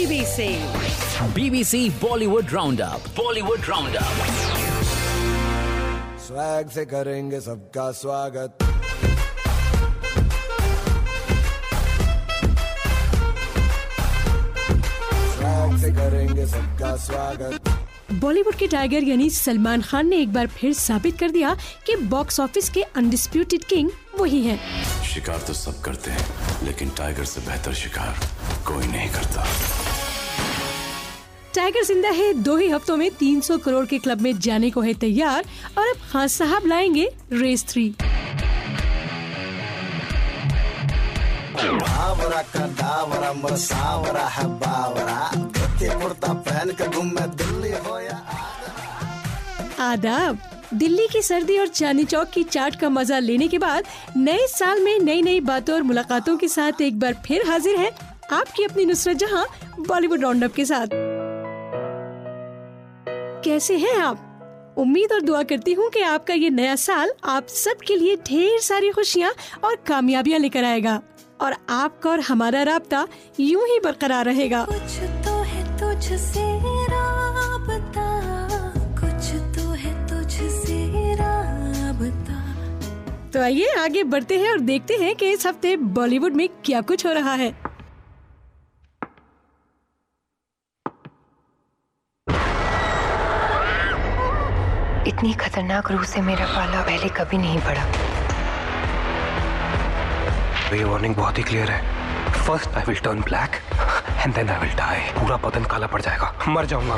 BBC Bollywood Roundup. Bollywood Roundup. Swag से करेंगे सबका स्वागत। स्वैग से करेंगे सबका स्वागत। बॉलीवुड के टाइगर यानी सलमान खान ने एक बार फिर साबित कर दिया कि बॉक्स ऑफिस के अनडिस्प्यूटेड किंग वही हैं। शिकार तो सब करते हैं, लेकिन टाइगर से बेहतर शिकार कोई नहीं करता। टाइगर जिंदा है 2 ही हफ्तों में 300 करोड़ के क्लब में जाने को है तैयार और अब खान साहब लाएंगे रेस 3। आदाब। दिल्ली की सर्दी और चांदनी चौक की चाट का मजा लेने के बाद नए साल में नई नई बातों और मुलाकातों के साथ एक बार फिर हाजिर है आपकी अपनी नुसरत जहां बॉलीवुड राउंडअप के साथ। कैसे हैं आप? उम्मीद और दुआ करती हूँ कि आपका ये नया साल आप सबके लिए ढेर सारी खुशियाँ और कामयाबियाँ लेकर आएगा और आपका और हमारा राब्ता यूं ही बरकरार रहेगा। कुछ तो है तुझसे राब्ता, कुछ तो है तुझसे राब्ता। तो आइए आगे बढ़ते हैं और देखते हैं कि इस हफ्ते बॉलीवुड में क्या कुछ हो रहा है। इतनी खतरनाक रूह से मेरा पाला पहले कभी नहीं पड़ा। ये वार्निंग बहुत ही क्लियर है। First I will turn black and then I will die. पूरा बदन काला पड़ जाएगा, मर जाऊंगा।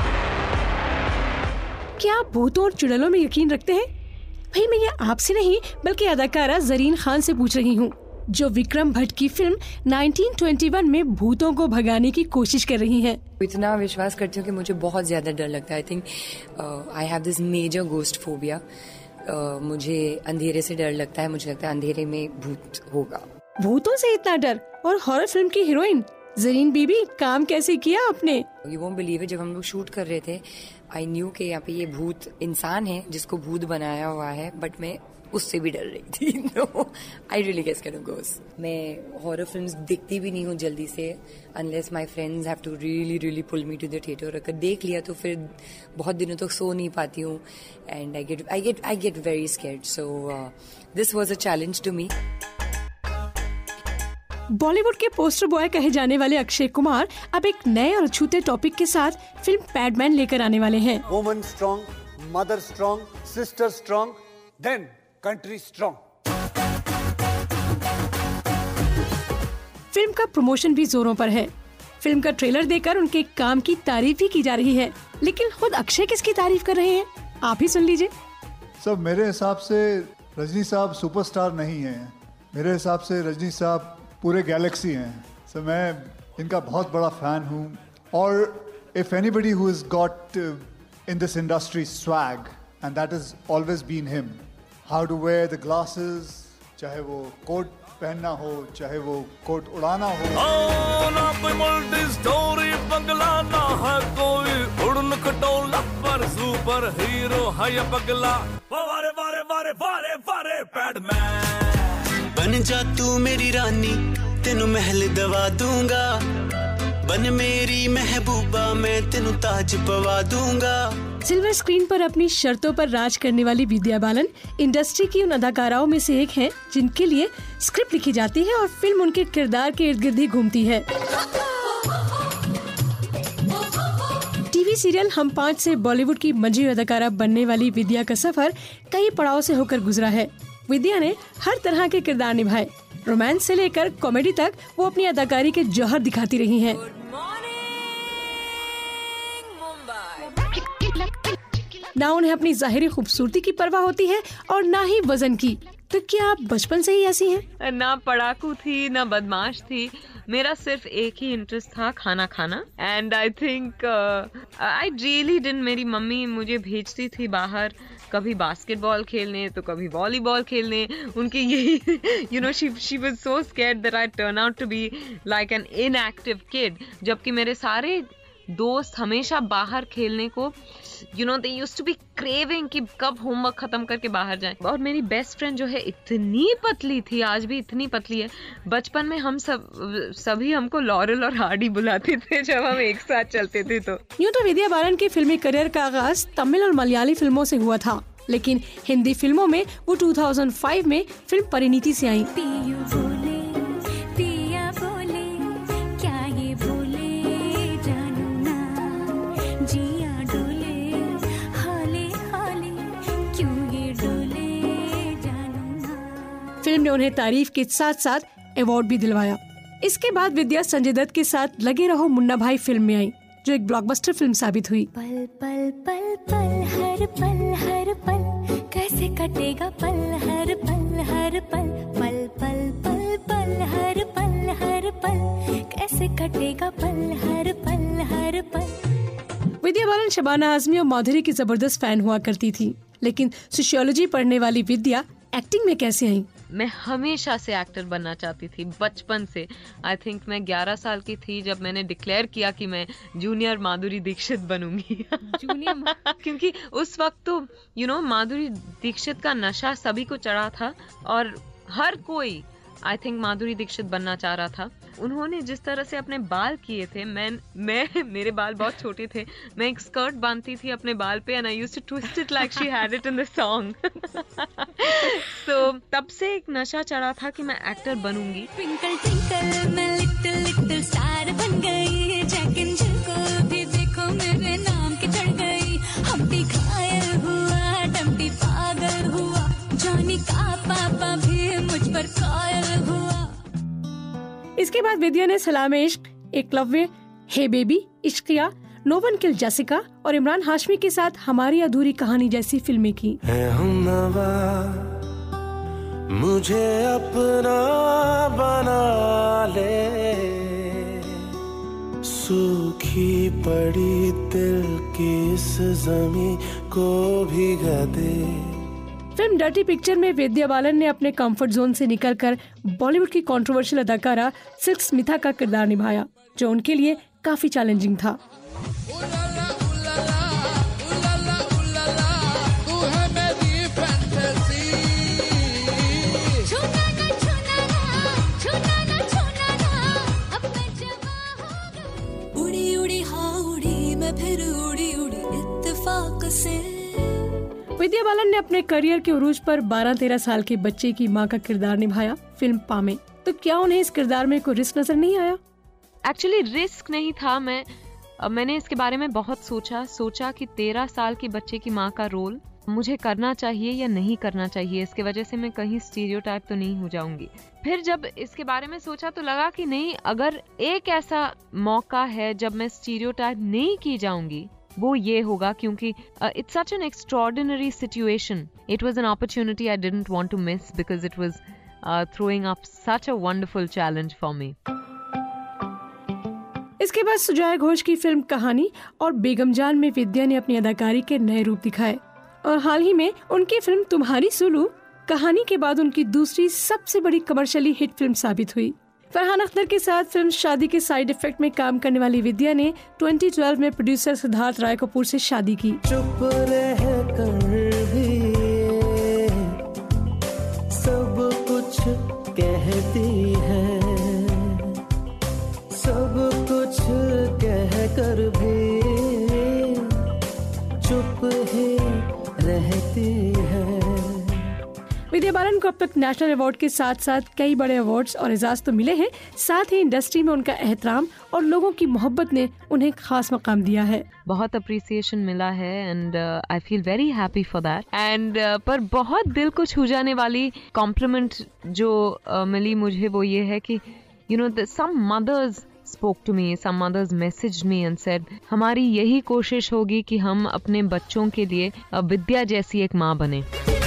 क्या आप भूतों और चुड़ैलों में यकीन रखते हैं? भाई मैं ये आपसे नहीं बल्कि अदाकारा जरीन खान से पूछ रही हूँ, जो विक्रम भट्ट की फिल्म 1921 में भूतों को भगाने की कोशिश कर रही हैं। इतना विश्वास करती हूँ कि मुझे बहुत ज्यादा डर लगता है। I think I have this major ghost phobia. मुझे अंधेरे से डर लगता है। मुझे लगता है अंधेरे में भूत होगा। भूतों से इतना डर और हॉरर फिल्म की हीरोइन जरीन बीबी, काम कैसे किया आपने? यू वोंट बिलीव इट, जब हम लोग शूट कर रहे थे आई न्यू कि यहाँ पे ये भूत इंसान है जिसको भूत बनाया हुआ है, बट मैं उससे भी डर रही थी। No, I really get scared of ghost. मैं हॉरर फिल्म्स देखती भी नहीं हूँ जल्दी से, unless my friends have to really pull me to the theatre. अगर देख लिया तो फिर बहुत दिनों तक सो नहीं पाती हूँ and I get very scared. So this was a challenge to me. Bollywood के पोस्टर बॉय कहे जाने वाले अक्षय कुमार अब एक नए और अछूते टॉपिक के साथ फिल्म पैडमैन लेकर आने वाले हैं। Woman strong, mother strong, sister strong, then country strong. Film का प्रमोशन भी जोरों पर है। फिल्म का ट्रेलर देखकर उनके काम की तारीफ ही की जा रही है, लेकिन खुद अक्षय किसकी तारीफ कर रहे हैं आप ही सुन लीजिए। सब मेरे हिसाब से रजनी साहब सुपरस्टार नहीं हैं। मेरे हिसाब से रजनी साहब पूरे गैलेक्सी हैं। सो मैं इनका बहुत बड़ा फैन हूँ और if anybody who is got in this industry swag and that is always been him. How to wear the glasses, चाहे वो कोट पहनना हो, चाहे वो कोट उड़ाना हो। ना कोई मल्टी स्टोरी बंगला, ना है कोई उड़न खटोला, पर सुपर हीरो है ये पगला। वारे वारे वारे वारे वारे पैडमैन। बन जा तू मेरी रानी, तेनू महल दवा दूंगा। बन मेरी महबूबा, मैं तेनू ताज पवा दूंगा। सिल्वर स्क्रीन पर अपनी शर्तों पर राज करने वाली विद्या बालन इंडस्ट्री की उन अदाकाराओं में से एक हैं जिनके लिए स्क्रिप्ट लिखी जाती है और फिल्म उनके किरदार के इर्द गिर्द ही घूमती है। टीवी सीरियल हम 5 से बॉलीवुड की मंझी अदाकारा बनने वाली विद्या का सफर कई पड़ाव से होकर गुजरा है। विद्या ने हर तरह के किरदार निभाए, रोमांस से लेकर कॉमेडी तक वो अपनी अदाकारी के जौहर दिखाती रही हैं। ना उन्हें अपनी जाहिरी खूबसूरती की परवाह होती है और ना ही वजन की। तो क्या आप बचपन से ही ऐसी हैं? ना पढ़ाकू थी, ना बदमाश थी। मेरा सिर्फ एक ही इंटरेस्ट था, खाना खाना। And I think I really didn't. मेरी मम्मी मुझे भेजती थी बाहर, कभी बास्केटबॉल खेलने तो कभी वॉलीबॉल खेलने। उनके यही you know she was so scared that I turn out to be like an inactive kid. जबकि मेरे सारे दोस्त हमेशा बाहर खेलने को, you know, they used to be craving कि कब होमवर्क खत्म करके बाहर जाएं। और मेरी बेस्ट फ्रेंड जो है इतनी पतली थी, आज भी इतनी पतली है। बचपन में हम सभी हमको लॉरेल और हार्डी बुलाते थे जब हम एक साथ चलते थे। तो यूँ तो विद्या बालन की फिल्मी करियर का आगाज तमिल और मलयाली फिल्मों से हुआ था, लेकिन हिंदी फिल्मों में वो 2005 में फिल्म परिणीति से आई। फिल्म ने उन्हें तारीफ के साथ साथ अवार्ड भी दिलवाया। इसके बाद विद्या संजय दत्त के साथ लगे रहो मुन्ना भाई फिल्म में आई, जो एक ब्लॉकबस्टर फिल्म साबित हुई। पल पल पल पल हर पल कैसे कटेगा पल हर पल पल पल पल पल हर पल कैसे कटेगा पल हर पल। विद्या बालन शबाना आजमी और माधुरी की जबरदस्त फैन हुआ करती थी, लेकिन सोशियोलॉजी पढ़ने वाली विद्या एक्टिंग में कैसे आई? मैं हमेशा से एक्टर बनना चाहती थी, बचपन से। आई थिंक मैं 11 साल की थी जब मैंने डिक्लेयर किया कि मैं जूनियर माधुरी दीक्षित बनूंगी। जूनियर क्योंकि उस वक्त तो यू नो माधुरी दीक्षित का नशा सभी को चढ़ा था और हर कोई आई थिंक माधुरी दीक्षित बनना चाह रहा था। उन्होंने जिस तरह से अपने बाल किए थे, मेरे बाल बहुत छोटे थे, मैं एक स्कर्ट बांधती थी अपने बाल पे and I used to twist it like she had it in the song. So तब से एक नशा चढ़ा था कि मैं एक्टर बनूंगी। ट्विंकल ट्विंकल मैं लिटिल लिटिल स्टार बन गई, जैक एंड जिल को भी देखो मेरे नाम की चढ़ गई। हम्पी घायल हुआ, डम्पी पागल हुआ, जॉनी का पापा भी मुझ पर कायल हुआ। इसके बाद विद्या ने Salaam Ishq, Eklavya, hey baby, Ishqiya, no one kill Jessica और इमरान हाशमी के साथ हमारी अधूरी कहानी जैसी फिल्में की। मुझे अपना बना ले, सूखी पड़ी दिल की इस ज़मीं को भिगा दे। फिल्म डर्टी पिक्चर में विद्या बालन ने अपने कंफर्ट जोन से निकलकर बॉलीवुड की कंट्रोवर्शियल अदाकारा सिल्क स्मिथा का किरदार निभाया, जो उनके लिए काफी चैलेंजिंग था। उड़ी उड़ी हाँ उड़ी मैं फिर उड़ी उड़ी इत्तेफाक से। विद्या बालन ने अपने करियर के उरूज पर 12-13 साल के बच्चे की मां का किरदार निभाया फिल्म पा में। तो क्या उन्हें इस किरदार में कोई रिस्क नजर नहीं आया? एक्चुअली रिस्क नहीं था। मैंने इसके बारे में बहुत सोचा कि 13 साल के बच्चे की माँ का रोल मुझे करना चाहिए या नहीं करना चाहिए। इसके वजह से मैं कहीं स्टीरियोटाइप तो नहीं हो जाऊंगी। फिर जब इसके बारे में सोचा तो लगा कि नहीं, अगर एक ऐसा मौका है जब मैं स्टीरियोटाइप नहीं की जाऊंगी वो ये होगा, क्योंकि it's such an extraordinary situation. It was an opportunity I didn't want to miss because it was throwing up such a wonderful challenge for me. इसके बाद सुजय घोष की फिल्म कहानी और बेगम जान में विद्या ने अपनी अदाकारी के नए रूप दिखाए और हाल ही में उनकी फिल्म तुम्हारी सुलू कहानी के बाद उनकी दूसरी सबसे बड़ी कमर्शियली हिट फिल्म साबित हुई। फरहान अख्तर के साथ फिल्म शादी के साइड इफेक्ट में काम करने वाली विद्या ने 2012 में प्रोड्यूसर सिद्धार्थ राय कपूर से शादी की। चुप रह कर भी सब कुछ कहती है, सब कुछ कह कर भी चुप ही रहती है। विद्या बालन को अब तक नेशनल अवार्ड के साथ साथ कई बड़े अवार्ड्स और एजाज तो मिले हैं, साथ ही इंडस्ट्री में उनका एहतराम और लोगों की मोहब्बत ने उन्हें खास मकाम दिया है। बहुत अप्रिसिएशन मिला है and I feel very happy for that. And पर बहुत दिल को छू जाने वाली कॉम्प्लीमेंट जो मिली मुझे वो ये है कि you know some mothers spoke to me, some mothers messaged me and said हमारी यही कोशिश होगी कि हम अपने बच्चों के लिए विद्या जैसी एक माँ बने।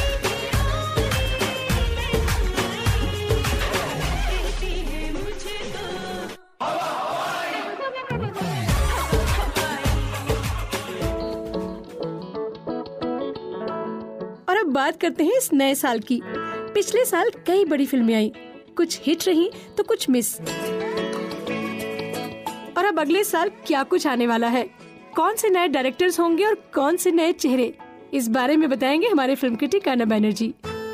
और अब बात करते हैं इस नए साल की। पिछले साल कई बड़ी फिल्में आई, कुछ हिट रही तो कुछ मिस। और और अब अगले साल क्या कुछ आने वाला है, कौन से नए डायरेक्टर्स होंगे और कौन से नए चेहरे, इस बारे में बताएंगे हमारे फिल्म क्रिटिक अर्नब बनर्जी।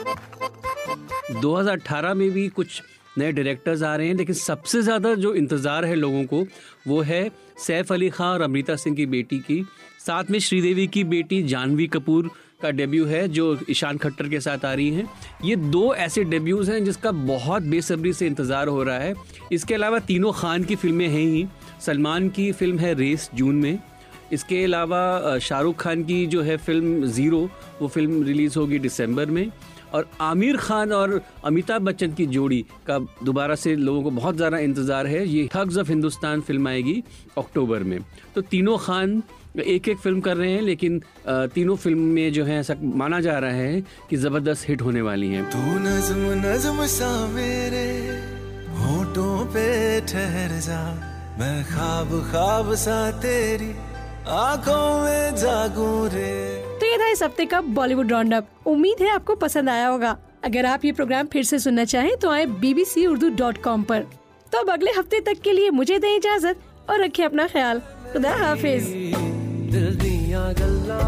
2018 में भी कुछ नए डायरेक्टर्स आ रहे हैं, लेकिन सबसे ज़्यादा जो इंतज़ार है लोगों को वो है सैफ अली खान और अमृता सिंह की बेटी की, साथ में श्रीदेवी की बेटी जानवी कपूर का डेब्यू है जो ईशान खट्टर के साथ आ रही हैं। ये 2 ऐसे डेब्यूज़ हैं जिसका बहुत बेसब्री से इंतज़ार हो रहा है। इसके अलावा तीनों खान की फिल्में हैं ही। सलमान की फिल्म है रेस जून में, इसके अलावा शाहरुख खान की जो है फिल्म ज़ीरो, वो फिल्म रिलीज़ होगी दिसंबर में, और आमिर खान और अमिताभ बच्चन की जोड़ी का दोबारा से लोगों को बहुत ज़्यादा इंतज़ार है। ये ठग्स ऑफ हिंदुस्तान फिल्म आएगी अक्टूबर में। तो तीनों खान एक फिल्म कर रहे हैं, लेकिन तीनों फिल्म में जो है ऐसा माना जा रहा है कि ज़बरदस्त हिट होने वाली हैं। तू नज़्म नज़्म सा मेरे होठों पे ठहर जा, मैं ख्वाब ख्वाब सा तेरी आंखों में जागूं रे। तो ये था इस हफ्ते का बॉलीवुड राउंड अप। उम्मीद है आपको पसंद आया होगा। अगर आप ये प्रोग्राम फिर से सुनना चाहें तो आए bbcurdu.com पर। तो अब अगले हफ्ते तक के लिए मुझे दें इजाजत और रखें अपना ख्याल। खुदा हाफिज। दिल दियां गल्लां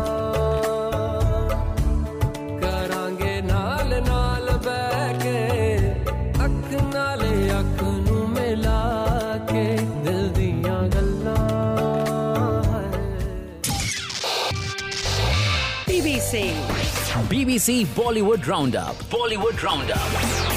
करांगे नाल नाल बैठ के, अख नाल अख नूं मिला के, दिल दियां गल्लां। BBC Bollywood Roundup.